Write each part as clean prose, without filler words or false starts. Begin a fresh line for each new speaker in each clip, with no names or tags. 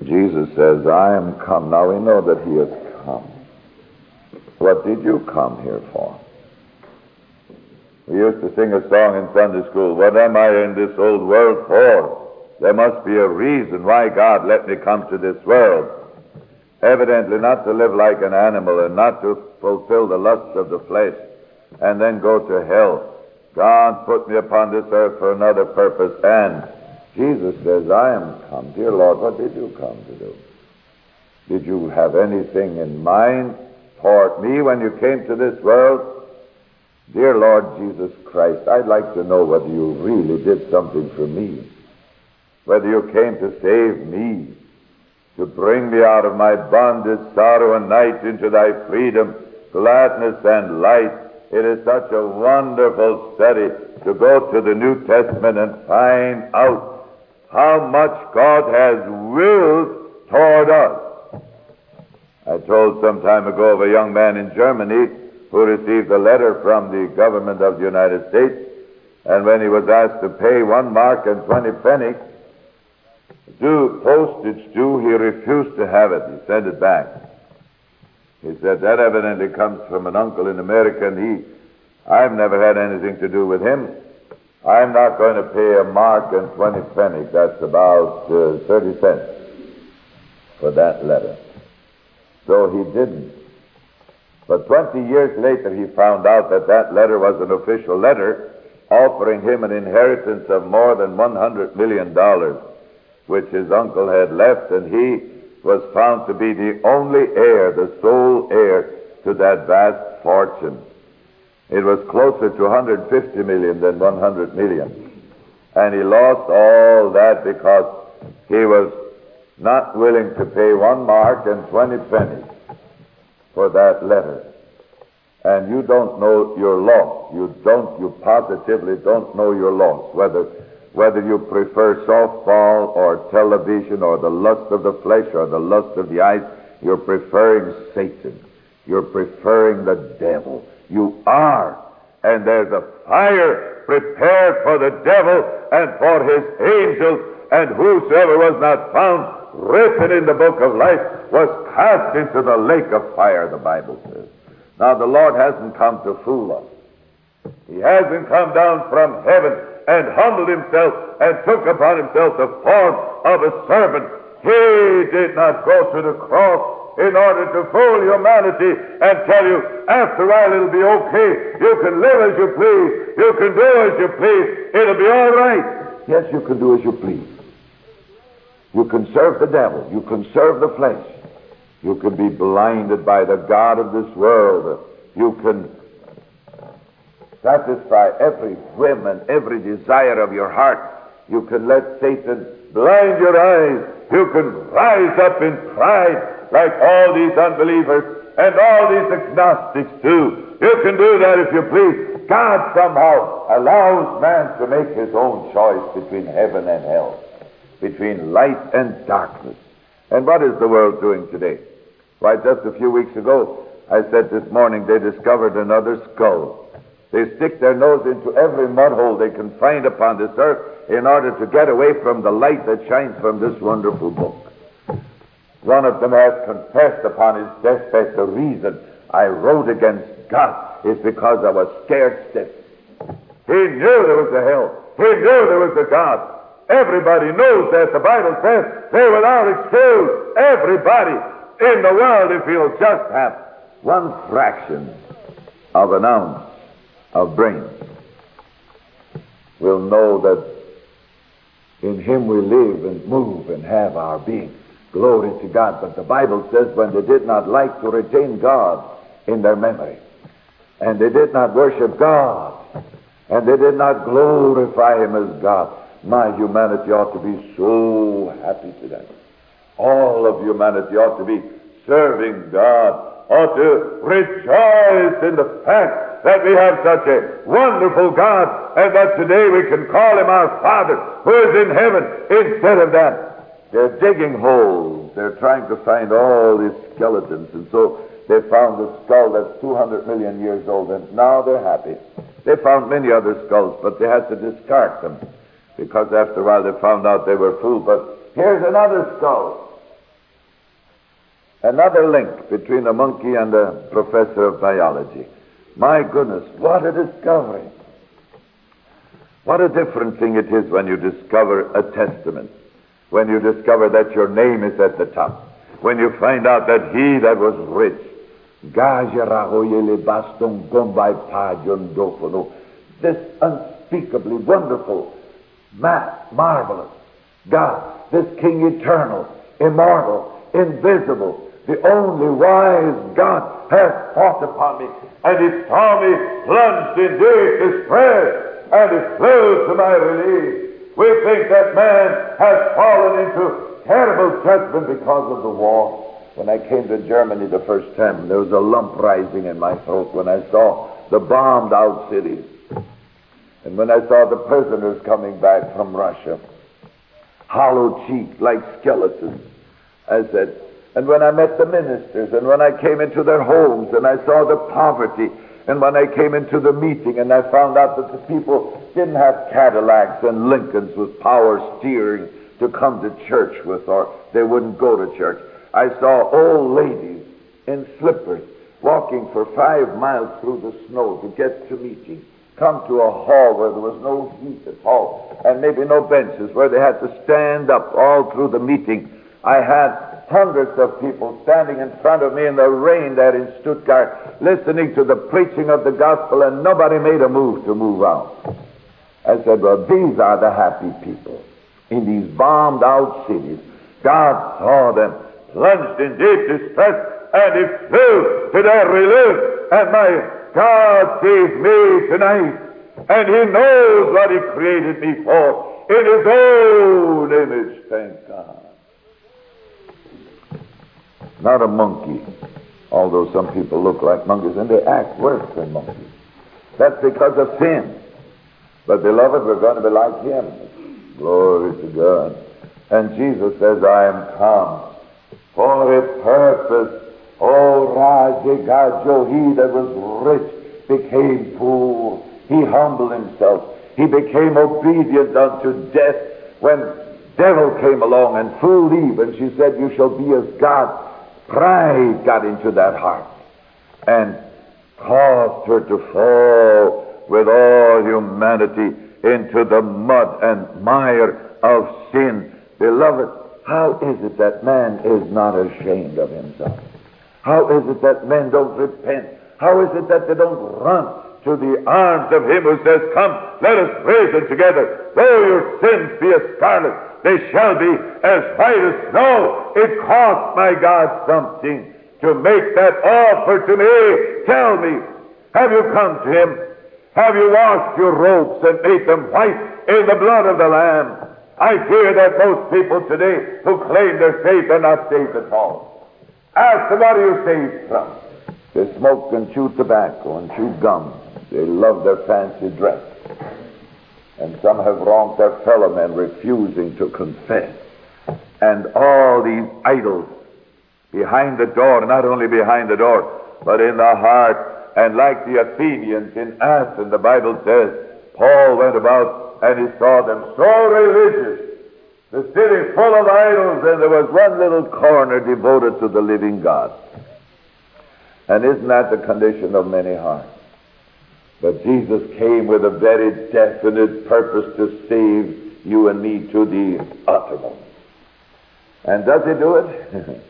Jesus says, I am come. Now we know that he has come. What did you come here for? We used to sing a song in Sunday school, what am I in this old world for? There must be a reason why God let me come to this world. Evidently not to live like an animal and not to fulfill the lusts of the flesh and then go to hell. God put me upon this earth for another purpose, and Jesus says, I am come. Dear Lord, what did you come to do? Did you have anything in mind toward me when you came to this world? Dear Lord Jesus Christ, I'd like to know whether you really did something for me, whether you came to save me, to bring me out of my bondage, sorrow, and night into thy freedom, gladness, and light. It is such a wonderful study to go to the New Testament and find out how much God has willed toward us. I told some time ago of a young man in Germany who received a letter from the government of the United States, and when he was asked to pay 1 mark and 20 pennies due postage due, he refused to have it. He sent it back. He said, that evidently comes from an uncle in America, and I've never had anything to do with him. I'm not going to pay 1 mark and 20 pennies. That's about 30 cents for that letter. So he didn't. But 20 years later, he found out that that letter was an official letter offering him an inheritance of more than $100 million, which his uncle had left, and he was found to be the only heir, the sole heir to that vast fortune. It was closer to 150 million than 100 million. And he lost all that because he was not willing to pay 1 mark and 20 pennies for that letter. And you don't know your loss. You positively don't know your loss, whether you prefer softball or television or the lust of the flesh or the lust of the eyes. You're preferring Satan. You're preferring the devil. You are. And there's a fire prepared for the devil and for his angels, and whosoever was not found written in the book of life was cast into the lake of fire, the Bible says. Now, the Lord hasn't come to fool us. He hasn't come down from heaven and humbled himself and took upon himself the form of a servant. He did not go to the cross in order to fool humanity and tell you, after a while it'll be okay. You can live as you please. You can do as you please. It'll be all right. Yes, you can do as you please. You can serve the devil. You can serve the flesh. You can be blinded by the god of this world. You can satisfy every whim and every desire of your heart. You can let Satan blind your eyes. You can rise up in pride like all these unbelievers and all these agnostics do. You can do that if you please. God somehow allows man to make his own choice between heaven and hell, between light and darkness. And what is the world doing today? Why, just a few weeks ago, I said this morning they discovered another skull. They stick their nose into every mud hole they can find upon this earth in order to get away from the light that shines from this wonderful book. One of them has confessed upon his deathbed, the reason I wrote against God is because I was scared stiff. He knew there was a hell. He knew there was a God. Everybody knows that. The Bible says they're without excuse. Everybody in the world, if he'll just have one fraction of an ounce of brains, will know that in him we live and move and have our being. Glory to God. But the Bible says when they did not like to retain God in their memory, and they did not worship God, and they did not glorify him as God, my humanity ought to be so happy today. All of humanity ought to be serving God, ought to rejoice in the fact that we have such a wonderful God, and that today we can call him our Father who is in heaven. Instead of that, they're digging holes. They're trying to find all these skeletons, and so they found a skull that's 200 million years old, and now they're happy. They found many other skulls, but they had to discard them, because after a while they found out they were fooled. But here's another skull. Another link between a monkey and a professor of biology. My goodness, what a discovery. What a different thing it is when you discover a testament, when you discover that your name is at the top, when you find out that he that was rich, this unspeakably wonderful, marvelous God, this King eternal, immortal, invisible, the only wise God, has fought upon me, and he saw me plunged in deep distress, and he flew to my relief. We think that man has fallen into terrible judgment because of the war. When I came to Germany the first time, there was a lump rising in my throat when I saw the bombed out cities. And when I saw the prisoners coming back from Russia, hollow-cheeked like skeletons, I said, and when I met the ministers, and when I came into their homes, and I saw the poverty, and when I came into the meeting, and I found out that the people didn't have Cadillacs and Lincolns with power steering to come to church with, or they wouldn't go to church. I saw old ladies in slippers walking for 5 miles through the snow to get to meeting, come to a hall where there was no heat at all, and maybe no benches, where they had to stand up all through the meeting. I had hundreds of people standing in front of me in the rain there in Stuttgart, listening to the preaching of the gospel, and nobody made a move to move out. I said, well, these are the happy people in these bombed out cities. God saw them plunged in deep distress, and he flew to their relief, and my God saved me tonight, and he knows what he created me for in his own image, thank God. Not a monkey, although some people look like monkeys, and they act worse than monkeys. That's because of sin. But beloved, we're going to be like him. Glory to God. And Jesus says, I am come for a purpose. Oh, Raja Gajo, he that was rich became poor. He humbled himself. He became obedient unto death. When devil came along and fooled Eve, and she said, you shall be as God, pride got into that heart and caused her to fall with all humanity into the mud and mire of sin. Beloved, how is it that man is not ashamed of himself? How is it that men don't repent? How is it that they don't run to the arms of him who says, come, let us reason together. Though your sins be as scarlet, they shall be as white as snow. It cost my God something to make that offer to me. Tell me, have you come to him? Have you washed your robes and made them white in the blood of the Lamb? I fear that most people today who claim they're saved are not saved at all. Ask them, what are you saved from? They smoke and chew tobacco and chew gum. They love their fancy dress. And some have wronged their fellow men, refusing to confess. And all these idols behind the door, not only behind the door, but in the heart. And like the Athenians in Athens, the Bible says, Paul went about and he saw them so religious, the city full of idols, and there was one little corner devoted to the living God. And isn't that the condition of many hearts? But Jesus came with a very definite purpose to save you and me to the uttermost. And does he do it?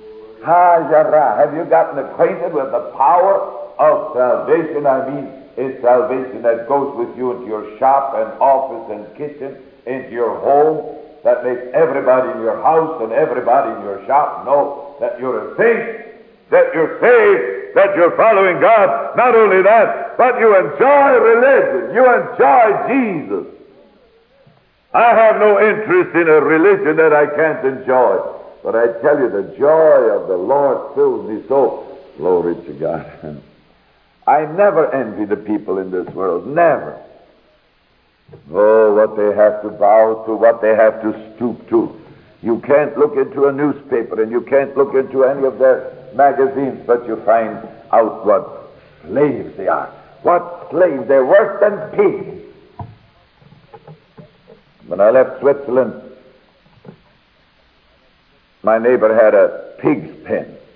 Have you gotten acquainted with the power of salvation? I mean, it's salvation that goes with you into your shop and office and kitchen, into your home, that makes everybody in your house and everybody in your shop know that you're a saint, that you're saved, that you're following God. Not only that, but you enjoy religion. You enjoy Jesus. I have no interest in a religion that I can't enjoy. But I tell you, the joy of the Lord fills me so. Glory to God. I never envy the people in this world. Never. Oh, what they have to bow to, what they have to stoop to. You can't look into a newspaper and you can't look into any of their magazines, but you find out what slaves they are. What slaves? They're worse than pigs. When I left Switzerland, my neighbor had a pig's pen.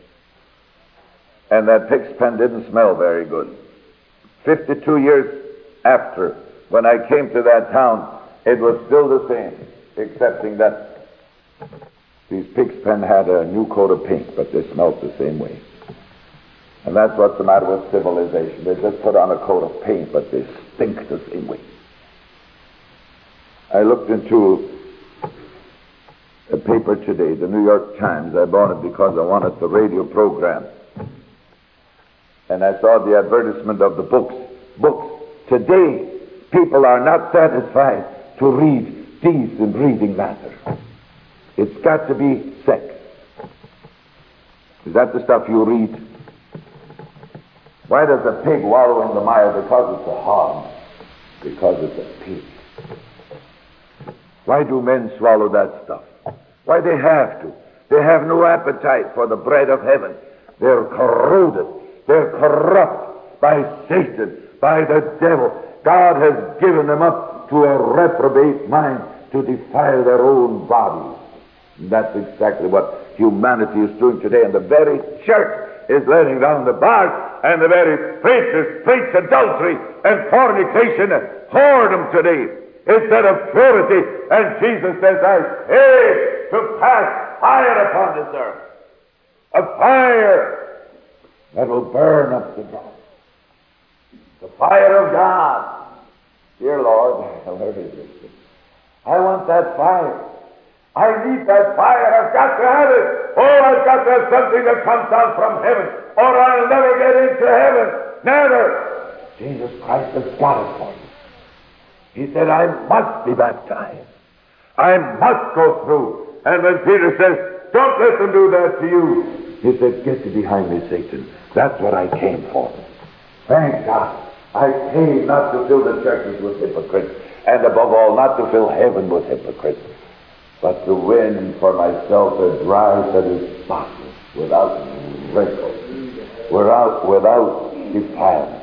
and that pig's pen didn't smell very good. 52 years after, when I came to that town, it was still the same, excepting that these pig's pen had a new coat of paint, but they smelled the same way. And that's what's the matter with civilization. They just put on a coat of paint, but they stink the same way. I looked into a paper today, the New York Times. I bought it because I wanted the radio program. And I saw the advertisement of the books. Books. Today, people are not satisfied to read decent reading matter. It's got to be sex. Is that the stuff you read? Why does a pig wallow in the mire? Because it's a hog. Because it's a pig. Why do men swallow that stuff? Why, they have to. They have no appetite for the bread of heaven. They're corroded. They're corrupt by Satan, by the devil. God has given them up to a reprobate mind to defile their own bodies. And that's exactly what humanity is doing today. And the very church is letting down the bars, and the very preachers preach adultery and fornication and whoredom today instead of purity. And Jesus says, I came to pass fire upon this earth. A fire that will burn up the dross. The fire of God. Dear Lord, where is it? I want that fire. I need that fire. I've got to have it. Oh, I've got to have something that comes down from heaven, or I'll never get into heaven. Never. Jesus Christ has got it for you. He said, I must be baptized. I must go through. And when Peter says, don't let them do that to you, he said, get you behind me, Satan. That's what I came for. Thank God. I came not to fill the churches with hypocrites, and above all, not to fill heaven with hypocrites, but to win for myself a bride that is spotless, without wrinkle, without defilement.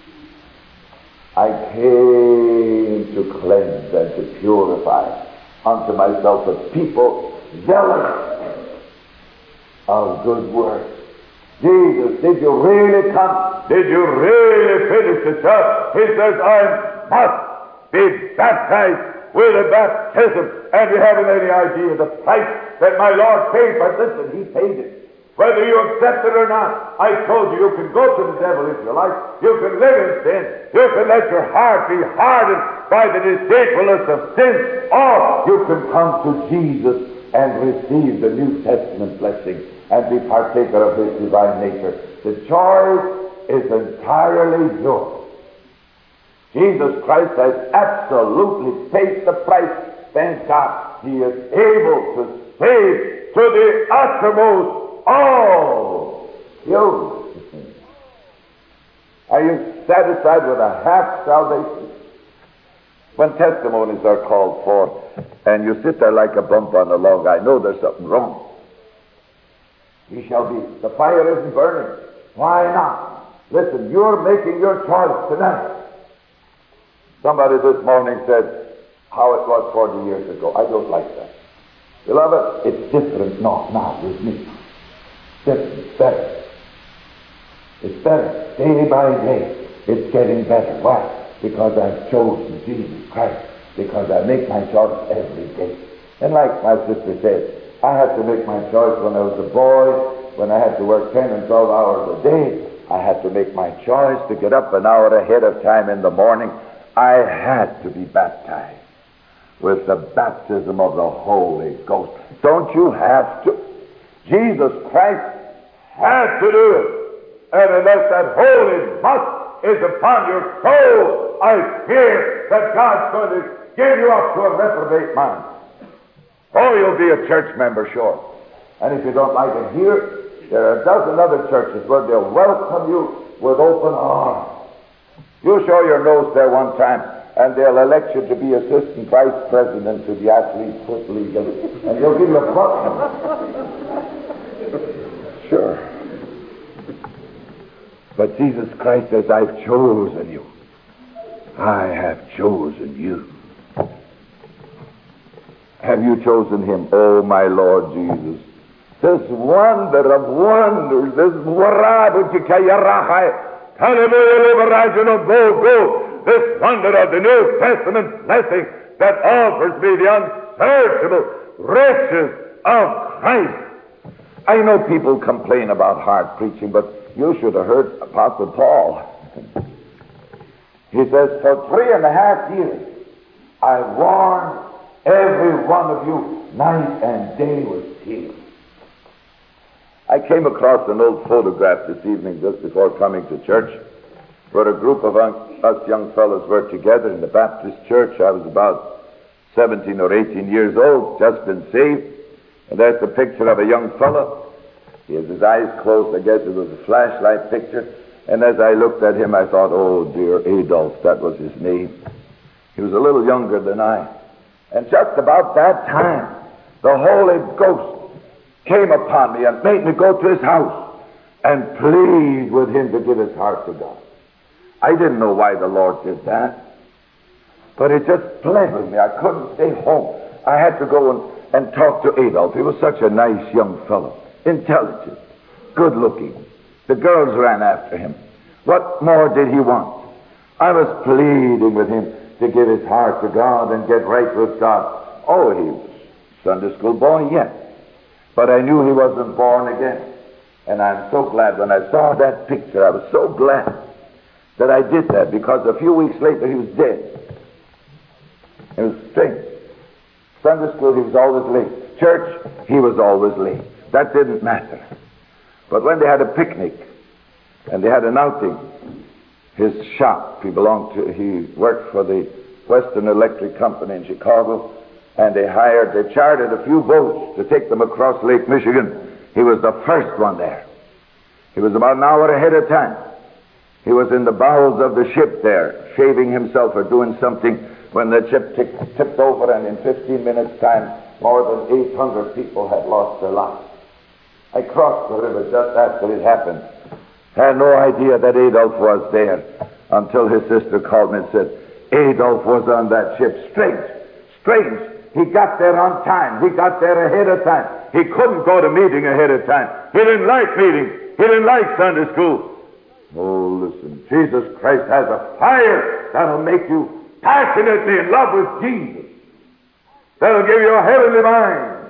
I came to cleanse and to purify unto myself a people zealous of good works. Jesus, did you really come? Did you really finish the job? He says, I must be baptized with a baptism. And you haven't any idea the price that my Lord paid. But listen, he paid it. Whether you accept it or not, I told you, you can go to the devil if you like. You can live in sin. You can let your heart be hardened by the deceitfulness of sin. Or you can come to Jesus and receive the New Testament blessing and be partaker of his divine nature. The choice is entirely yours. Jesus Christ has absolutely paid the price. Thank God, he is able to save to the uttermost all you. Are you satisfied with a half salvation? When testimonies are called for and you sit there like a bump on a log, I know there's something wrong. You shall be. The fire isn't burning. Why not? Listen, you're making your choice tonight. Somebody this morning said how it was 40 years ago. I don't like that. Beloved, it's different now with me. It's better. It's better. Day by day, it's getting better. Why? Because I've chosen Jesus Christ. Because I make my choice every day. And like my sister said, I had to make my choice when I was a boy, when I had to work 10 and 12 hours a day. I had to make my choice to get up an hour ahead of time in the morning. I had to be baptized with the baptism of the Holy Ghost. Don't you have to? Jesus Christ had to do it. And unless that holy must is upon your soul, I fear that God's going to give you up to a reprobate mind. Oh, you'll be a church member, sure. And if you don't like it here, there are a dozen other churches where they'll welcome you with open arms. You show your nose there one time, and they'll elect you to be assistant vice president to the Athlete's Foot League, and they'll give you a buck. Sure. But Jesus Christ says, I've chosen you. I have chosen you. Have you chosen him? Oh, my Lord Jesus, This wonder of wonders, this this wonder of the New Testament blessing that offers me the unsearchable riches of Christ. I know people complain about hard preaching, but you should have heard Apostle Paul. He says, for 3.5 years I warned every one of you night and day with tears. I came across an old photograph this evening just before coming to church, where a group of us young fellows were together in the Baptist church. I was about 17 or 18 years old, just been saved. And there's the picture of a young fellow. He has his eyes closed. I guess it was a flashlight picture. And as I looked at him, I thought, oh dear, Adolf, that was his name. He was a little younger than I. And just about that time, the Holy Ghost came upon me and made me go to his house and plead with him to give his heart to God. I didn't know why the Lord did that, but it just pled with me. I couldn't stay home. I had to go and talk to Adolf. He was such a nice young fellow, intelligent, good-looking. The girls ran after him. What more did he want? I was pleading with him to give his heart to God and get right with God. Oh, he was a Sunday school boy, yes. But I knew he wasn't born again. And I'm so glad when I saw that picture, I was so glad that I did that, because a few weeks later he was dead. It was strange. Sunday school, he was always late. Church, he was always late. That didn't matter. But when they had a picnic and they had an outing, his shop, he worked for the Western Electric Company in Chicago, and they chartered a few boats to take them across Lake Michigan. He was the first one there. He was about an hour ahead of time. He was in the bowels of the ship there, shaving himself or doing something, when the ship tipped over, and in 15 minutes' time, more than 800 people had lost their lives. I crossed the river just after it happened. I had no idea that Adolf was there until his sister called me and said, Adolf was on that ship. Strange. He got there on time. He got there ahead of time. He couldn't go to meeting ahead of time. He didn't like meeting. He didn't like Sunday school. Oh, listen, Jesus Christ has a fire that'll make you passionately in love with Jesus. That'll give you a heavenly mind.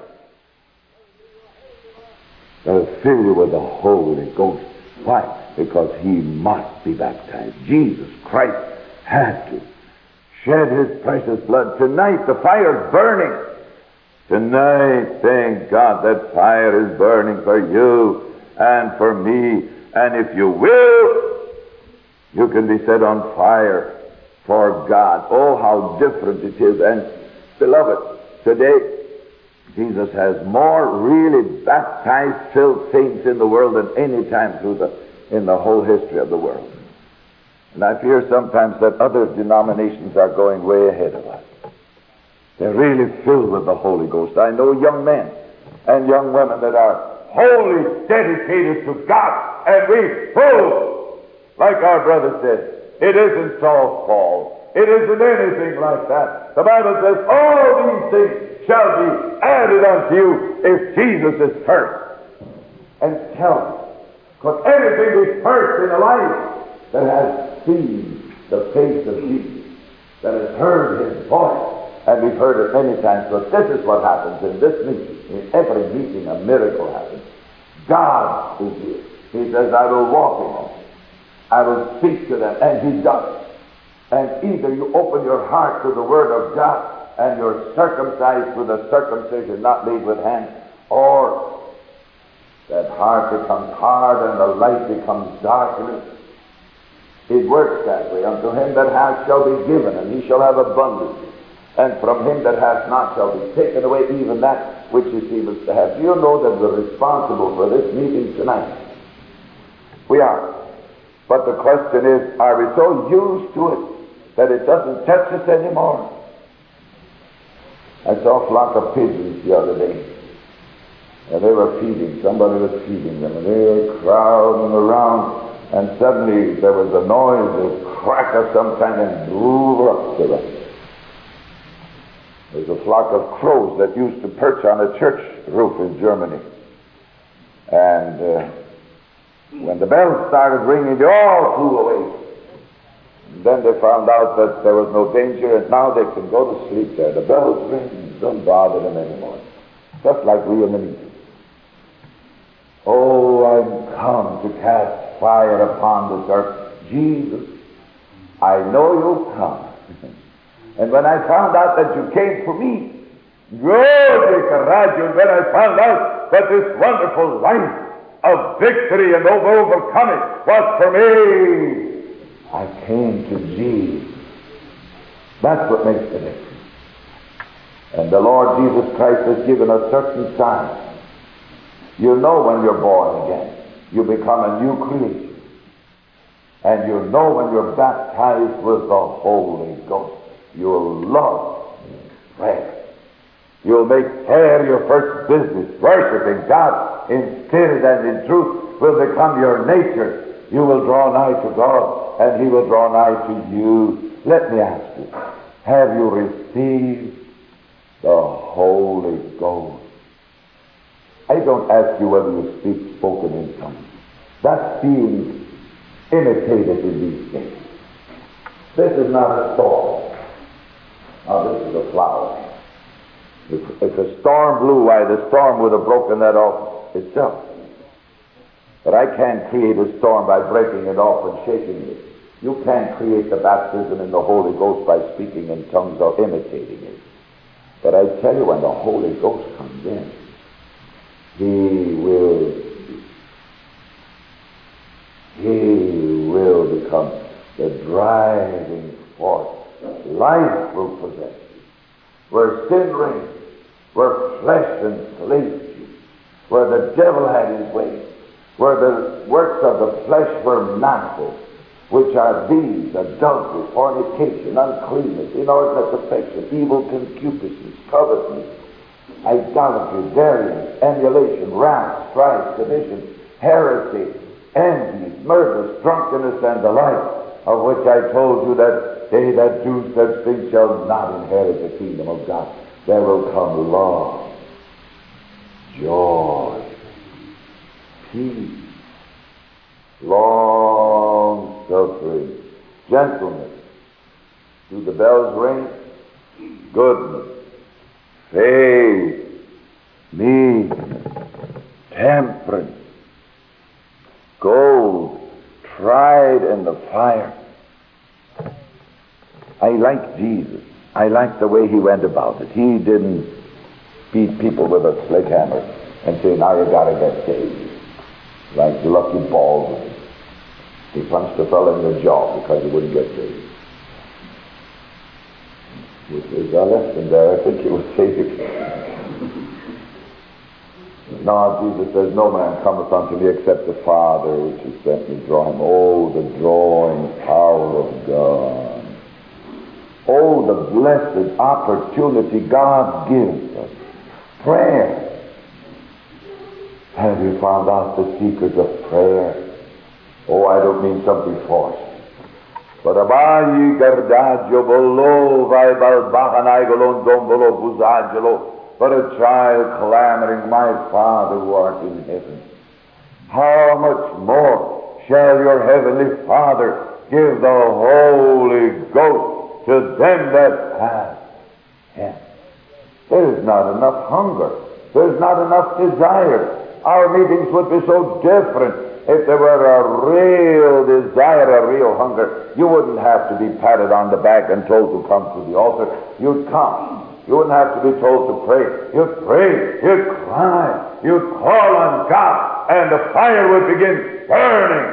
That'll fill you with the Holy Ghost. Why? Because he must be baptized. Jesus Christ had to shed his precious blood. Tonight the fire's burning. Tonight, thank God, that fire is burning for you and for me. And if you will, you can be set on fire for God. Oh, how different it is. And beloved, today Jesus has more really baptized, filled saints in the world than any time in the whole history of the world. And I fear sometimes that other denominations are going way ahead of us. They're really filled with the Holy Ghost. I know young men and young women that are wholly dedicated to God, and we prove, like our brother said, it isn't Saul's fault. It isn't anything like that. The Bible says all these things shall be added unto you if Jesus is first. And tell me, could anything be first in a life that has seen the face of Jesus, that has heard his voice? And we've heard it many times, but this is what happens in this meeting. In every meeting, a miracle happens. God is here. He says, I will walk in them. I will speak to them. And he does. And either you open your heart to the Word of God and you're circumcised with a circumcision not made with hands, or that heart becomes hard and the light becomes darkness. It works that way. Unto him that hath shall be given, and he shall have abundance. And from him that hath not shall be taken away even that which he seemeth to have. Do you know that we're responsible for this meeting tonight? We are. But the question is, are we so used to it that it doesn't touch us anymore? I saw a flock of pigeons the other day. And they were feeding. Somebody was feeding them. And they were crowding around. And suddenly there was a noise, a crack of some kind, and blew up to them. There's a flock of crows that used to perch on a church roof in Germany. And when the bells started ringing, they all flew away. And then they found out that there was no danger, and now they can go to sleep there. The bells ring, don't bother them anymore. Just like we in the meeting. Oh, I'm come to cast fire upon this earth. Jesus, I know you'll come. And when I found out that you came for me, and when I found out that this wonderful life of victory and overcoming was for me, I came to Jesus. That's what makes the difference. And the Lord Jesus Christ has given us certain signs. You know when you're born again. You become a new creature. And you know when you're baptized with the Holy Ghost. You'll love prayer. You'll make prayer your first business. Worshiping God in spirit and in truth will become your nature. You will draw nigh to God, and He will draw nigh to you. Let me ask you, have you received the Holy Ghost? I don't ask you whether you speak spoken in tongues. That's being imitated in these days. This is not a storm. Now this is a flower. If a storm blew, why the storm would have broken that off itself. But I can't create a storm by breaking it off and shaking it. You can't create the baptism in the Holy Ghost by speaking in tongues or imitating it. But I tell you, when the Holy Ghost comes in, He will become the driving force. Life will possess you. Where sin reigns, where flesh enslaved you, where the devil had his way, where the works of the flesh were massive, which are these: adultery, fornication, uncleanness, inordinate affection, evil concupiscence, covetousness, idolatry, variance, emulation, wrath, strife, sedition, heresy, envy, murders, drunkenness, and the like, of which I told you that they that do such things shall not inherit the kingdom of God. There will come love, joy, peace, long-suffering, gentleness. Do the bells ring? Goodness, faith, meekness, temperance, gold, tried in the fire. I like Jesus. I like the way He went about it. He didn't beat people with a slick hammer and say, now you gotta get saved. Like Lucky Baldwin. He punched a fellow in the jaw because he wouldn't get saved. There's a lesson there. I think he was saved. No, Jesus says, no man cometh unto me except the Father which has sent me draw him. Oh, the drawing power of God. Oh, the blessed opportunity God gives us. Prayer. Have you found out the secret of prayer? Oh, I don't mean something forced. But abayi gardagio bolo vai balbahanai dombolo buzagelo. But a child clamoring, my Father who art in heaven. How much more shall your heavenly Father give the Holy Ghost to them that have Him? There is not enough hunger. There is not enough desire. Our meetings would be so different if there were a real desire, a real hunger. You wouldn't have to be patted on the back and told to come to the altar. You'd come. You wouldn't have to be told to pray. You'd pray, you'd cry, you'd call on God, and the fire would begin burning.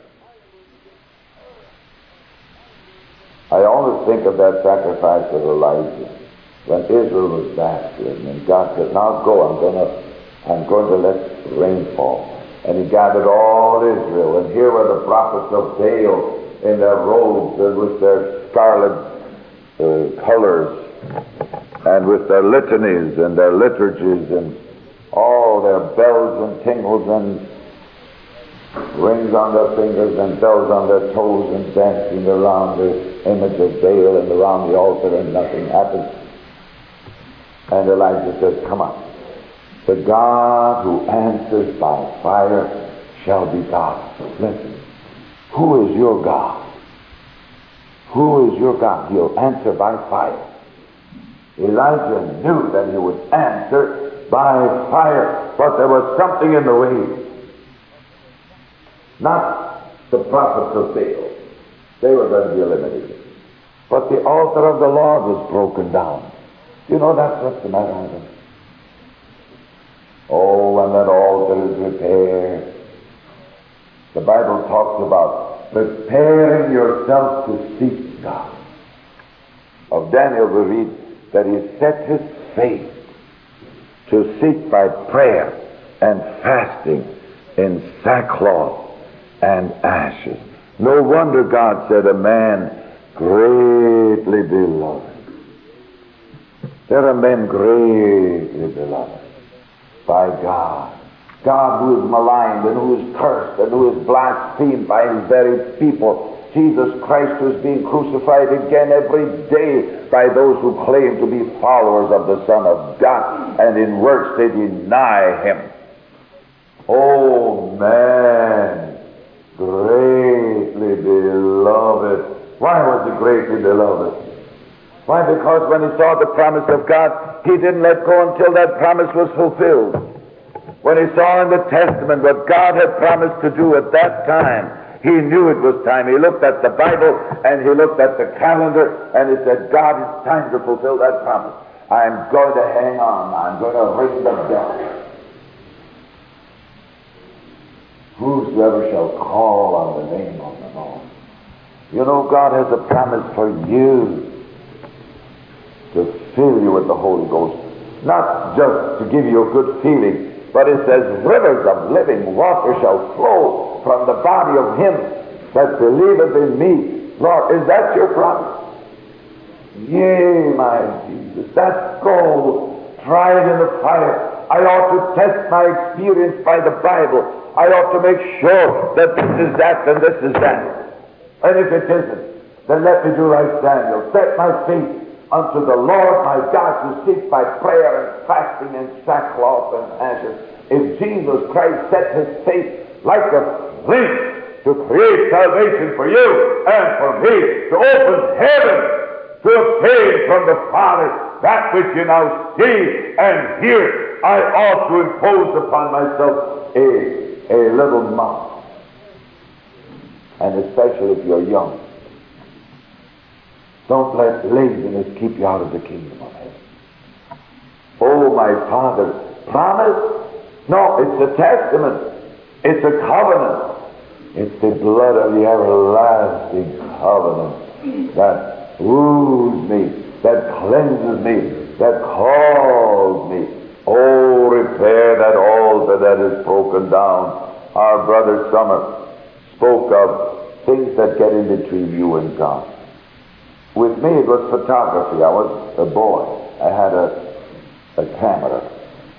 I always think of that sacrifice of Elijah when Israel was backslidden, and God said, now go, I'm going to let rain fall. And He gathered all Israel, and here were the prophets of Baal in their robes and with their scarlet colors, and with their litanies and their liturgies and all their bells and tingles and rings on their fingers and bells on their toes and dancing around the image of Baal and around the altar, and nothing happened. And Elijah says, come on. The God who answers by fire shall be God. Listen, who is your God? Who is your God? He'll answer by fire. Elijah knew that he would answer by fire, but there was something in the way. Not the prophets of Baal. They were going to be eliminated. But the altar of the Lord was broken down. You know that's what's the matter with them. Oh, when that altar is repaired. The Bible talks about preparing yourself to seek God. Of Daniel we read that he set his face to seek by prayer and fasting in sackcloth and ashes. No wonder God said, a man greatly beloved. There are men greatly beloved by God. God who is maligned and who is cursed and who is blasphemed by his very people. Jesus Christ who is being crucified again every day by those who claim to be followers of the Son of God, and in works they deny him. Oh man, greatly beloved. Why was he greatly beloved? Why? Because when he saw the promise of God, he didn't let go until that promise was fulfilled. When he saw in the Testament what God had promised to do at that time, he knew it was time. He looked at the Bible and he looked at the calendar and he said, God, it's time to fulfill that promise. I'm going to hang on. I'm going to ring the bell. Whosoever shall call on the name of the Lord. You know, God has a promise for you to fill you with the Holy Ghost. Not just to give you a good feeling, but it says, rivers of living water shall flow from the body of him that believeth in me. Lord, is that your promise? Yea, my Jesus, that's gold. Try it in the fire. I ought to test my experience by the Bible. I ought to make sure that this is that and this is that. And if it isn't, then let me do like Daniel. Set my face unto the Lord my God to seek by prayer and fasting and sackcloth and ashes. If Jesus Christ set his face like a flint to create salvation for you and for me, to open heaven, to obtain from the Father that which you now see and hear, I ought to impose upon myself a little mouth. And especially if you're young, don't let laziness keep you out of the kingdom of heaven. Oh, my Father, promise? No, it's a testament. It's a covenant. It's the blood of the everlasting covenant that woos me, that cleanses me, that calls me. Oh, repair that altar that is broken down. Our brother Summer spoke of things that get in between you and God. With me it was photography. I was a boy. I had a camera.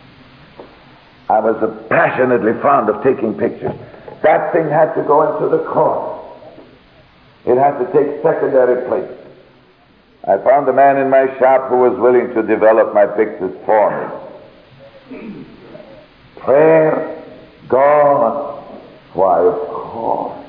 I was passionately fond of taking pictures. That thing had to go into the court. It had to take secondary place. I found a man in my shop who was willing to develop my pictures for me. Prayer, God, why, of course.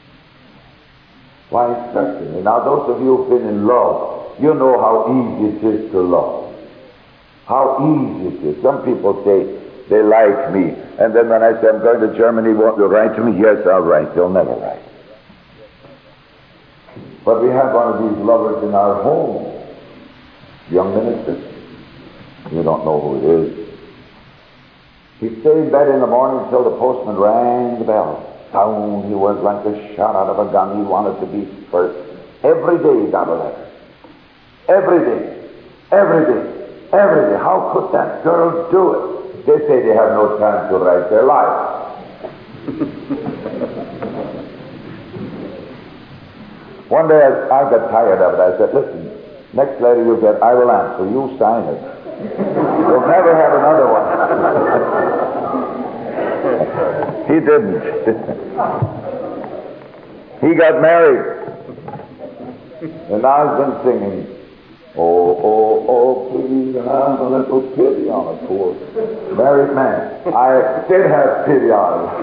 Why, certainly. Now, those of you who've been in love, you know how easy it is to love. How easy it is. Some people say they like me, and then when I say I'm going to Germany, won't you write to me? Yes, I'll write. They'll never write. But we have one of these lovers in our home. Young minister. You don't know who it is. He'd stay in bed in the morning until the postman rang the bell. Down he was like a shot out of a gun. He wanted to be first. Every day he got a letter. Every day. Every day. Every day. How could that girl do it? They say they have no time to write their life. One day I got tired of it. I said, listen, next letter you get, I will answer. You sign it. You'll never have another one. He didn't. He got married. And now he's been singing, Please have a little pity on a poor married man. I did have pity on him.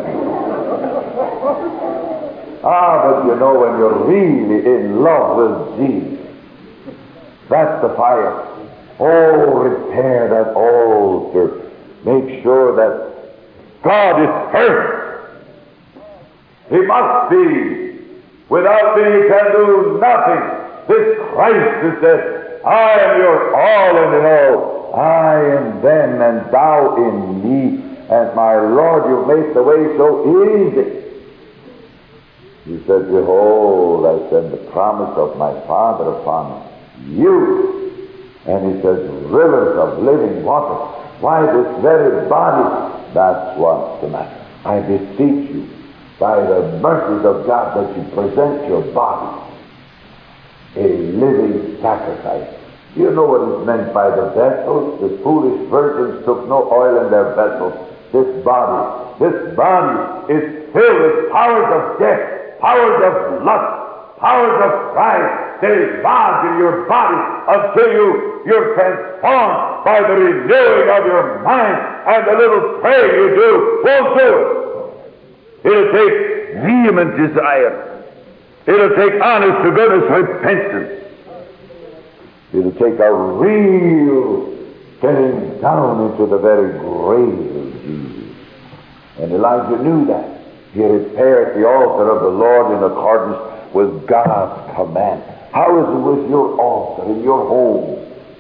But you know, when you're really in love with Jesus, that's the fire. Repair that altar. Make sure that God is first. He must be. Without me you can do nothing. This Christ is that I am your all and in all. I in them and thou in me. And my Lord, you make the way so easy. He said, behold, I send the promise of my Father upon you. And he says, rivers of living water. Why, this very body? That's what's the matter. I beseech you, by the mercies of God, that you present your body a living sacrifice. You know what is meant by the vessels? The foolish virgins took no oil in their vessels. This body is filled with powers of death, powers of lust, powers of pride. They lodge in your body until you're transformed by the renewing of your mind, and the little prayer you do won't do it. It'll take vehement desire. It'll take honest to goodness repentance. It'll take a real getting down into the very grave of Jesus. And Elijah knew that. He repaired the altar of the Lord in accordance with God's command. How is it with your altar in your home?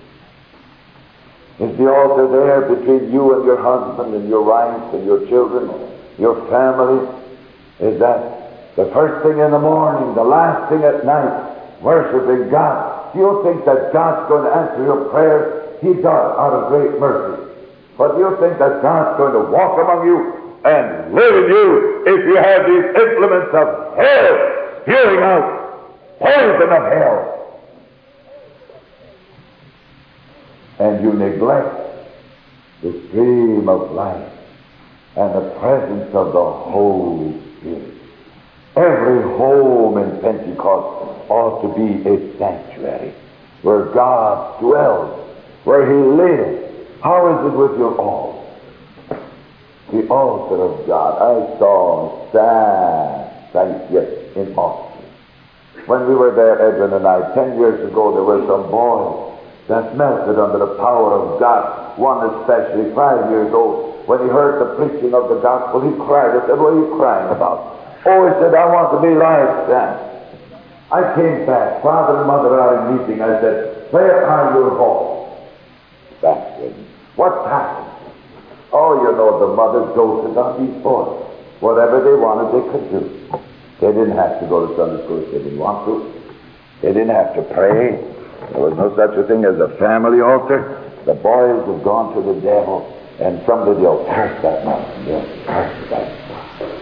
Is the altar there between you and your husband and your wife and your children, your family? Is that the first thing in the morning, the last thing at night, worshiping God? Do you think that God's going to answer your prayers? He does, out of great mercy. But do you think that God's going to walk among you and live in you if you have these implements of hell spewing out poison of hell, and you neglect the stream of life and the presence of the Holy Spirit? Every home in Pentecost ought to be a sanctuary where God dwells, where He lives. How is it with your altar? The altar of God. I saw a sad sight yet in Austin. When we were there, Edwin and I, 10 years ago, there were some boys that melted under the power of God. One especially, 5 years old. When he heard the preaching of the gospel, he cried. I said, what are you crying about? Oh, he said, I want to be like that. I came back. Father and mother are in meeting. I said, where are your boys? Backslidden. What's happened? Oh, you know, the mothers doted on these boys. Whatever they wanted, they could do. They didn't have to go to Sunday school if they didn't want to. They didn't have to pray. There was no such a thing as a family altar. The boys had gone to the devil, and somebody will curse that mountain. They'll curse that mountain.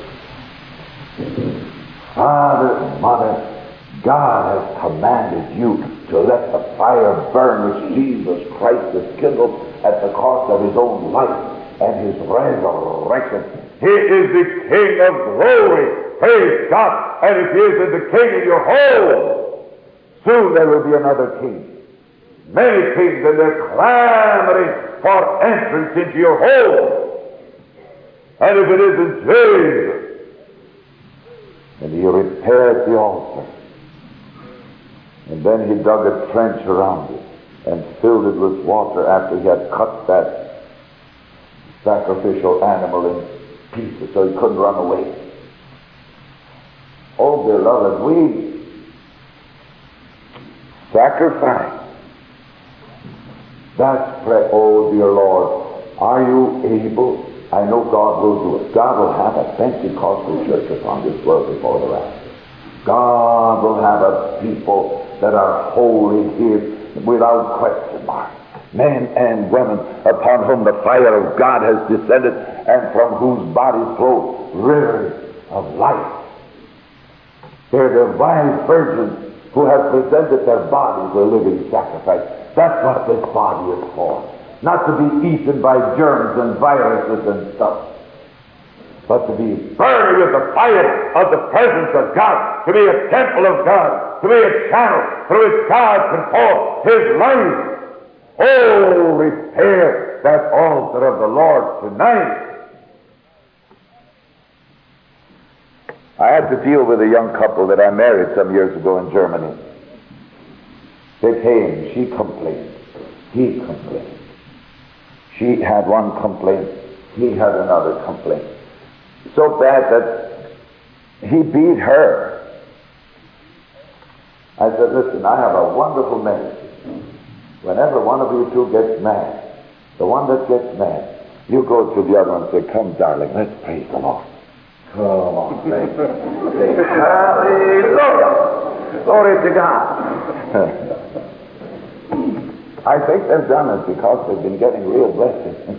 Father, mother, God has commanded you to let the fire burn which Jesus Christ has kindled at the cost of His own life and His resurrection. He is the King of glory. Praise God. And if He isn't the King in your home, soon there will be another king. Many kings, and they're clamoring for entrance into your home. And if it isn't Jesus, and He repaired the altar, and then He dug a trench around it and filled it with water after He had cut that sacrificial animal in pieces so he couldn't run away. Oh, beloved, we sacrifice. That's prayer. Oh, dear Lord, are you able? I know God will do it. God will have a Pentecostal church upon this world before the rapture. God will have a people that are holy here without question mark. Men and women upon whom the fire of God has descended and from whose bodies flow rivers of life. They're the wise virgins who have presented their bodies a living sacrifice. That's what this body is for. Not to be eaten by germs and viruses and stuff, but to be burning with the fire of the presence of God, to be a temple of God, to be a channel through which God can pour His life. Oh, repair that altar of the Lord tonight. I had to deal with a young couple that I married some years ago in Germany. They came, she complained, he complained. She had one complaint, he had another complaint. So bad that he beat her. I said, listen, I have a wonderful message. Whenever one of you two gets mad, the one that gets mad, you go to the other one and say, come, darling, let's praise the Lord. Come on, say hallelujah. Glory to God. I think they've done it because they've been getting real blessings.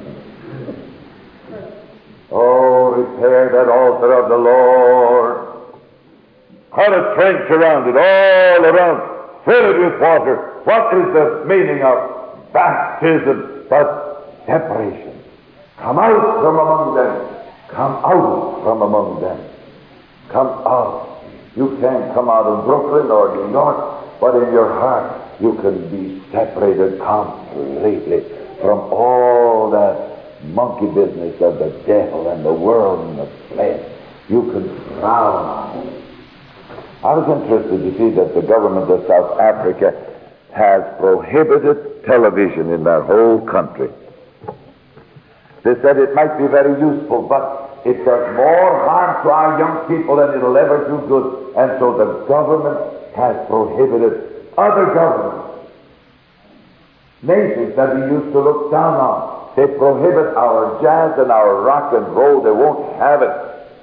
Oh, repair that altar of the Lord. Cut a trench around it, all around. Fill it with water. What is the meaning of baptism but separation? Come out from among them. Come out from among them. Come out. You can't come out of Brooklyn or New York, but in your heart you can be separated completely from all that monkey business of the devil and the world and the flesh. You can frown on it. I was interested to see that the government of South Africa has prohibited television in their whole country. They said it might be very useful, but it does more harm to our young people than it'll ever do good. And so the government has prohibited other governments, nations that we used to look down on. They prohibit our jazz and our rock and roll. They won't have it.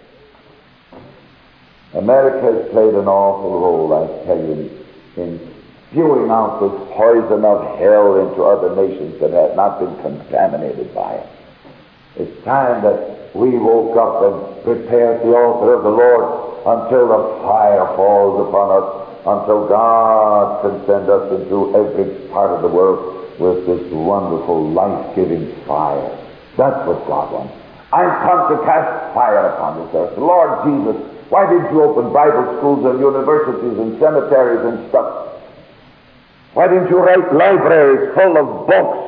America has played an awful role, I tell you, in spewing out this poison of hell into other nations that have not been contaminated by it. It's time that we woke up and prepared the altar of the Lord until the fire falls upon us, until God can send us into every part of the world with this wonderful life-giving fire. That's what God wants. I'm come to cast fire upon this earth. Lord Jesus, why didn't you open Bible schools and universities and cemeteries and stuff? Why didn't you write libraries full of books?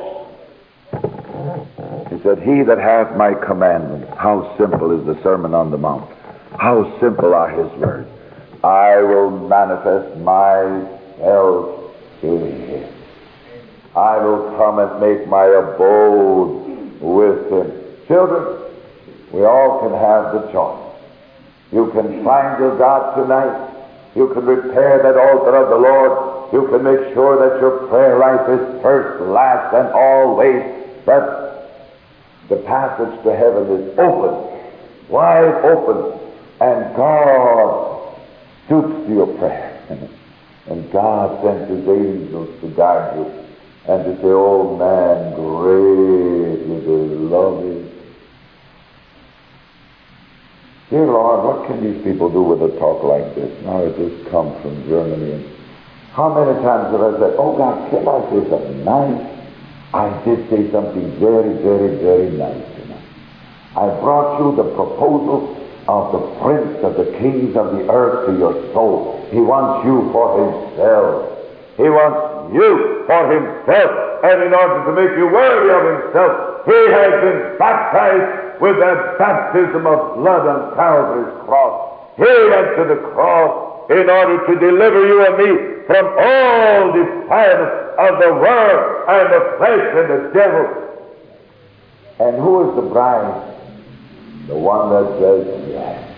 He said, he that hath my commandments, how simple is the Sermon on the Mount. How simple are his words. I will manifest myself to him. I will come and make my abode with him. Children, we all can have the choice. You can find your God tonight. You can repair that altar of the Lord. You can make sure that your prayer life is first, last, and always. That the passage to heaven is open, wide open, and God stoops to your prayer. And God sends His angels to guide you and to say, oh man, greatly beloved. Dear Lord, what can these people do with a talk like this? Now it just comes from Germany. And how many times have I said, oh God, can I say something nice? I did say something very, very, very nice tonight. I brought you the proposal of the prince of the kings of the earth to your soul. He wants you for himself. He wants you for himself. And in order to make you worthy of himself, he has been baptized with that baptism of blood on Calvary's cross. He went to the cross in order to deliver you and me from all defilement of the world and the flesh and the devil. And who is the bride? The one that says yes.